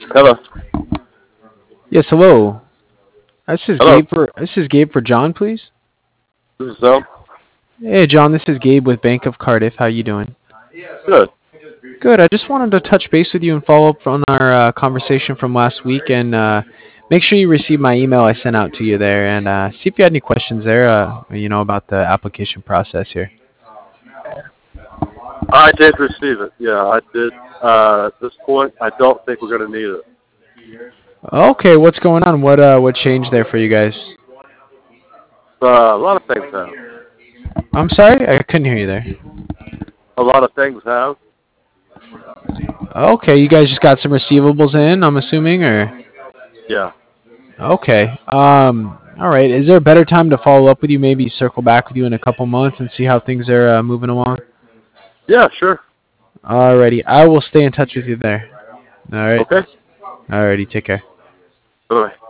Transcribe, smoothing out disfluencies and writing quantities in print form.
Hello. Yes, hello. This is Hello. Gabe for John, please. This is Sam. Hey, John. This is Gabe with Bank of Cardiff. How you doing? Good. Good. I just wanted to touch base with you and follow up on our conversation from last week, and make sure you receive my email I sent out to you there, and see if you had any questions there. About the application process here. I did receive it. Yeah, I did. At this point, I don't think we're going to need it. Okay, what's going on? What changed there for you guys? A lot of things have. I'm sorry, I couldn't hear you there. A lot of things have. Okay, you guys just got some receivables in, I'm assuming, or Yeah. okay. All right. Is there a better time to follow up with you? Maybe circle back with you in a couple months and see how things are moving along. Yeah, sure. Alrighty, I will stay in touch with you there. All right. Okay. Alrighty, take care. Bye.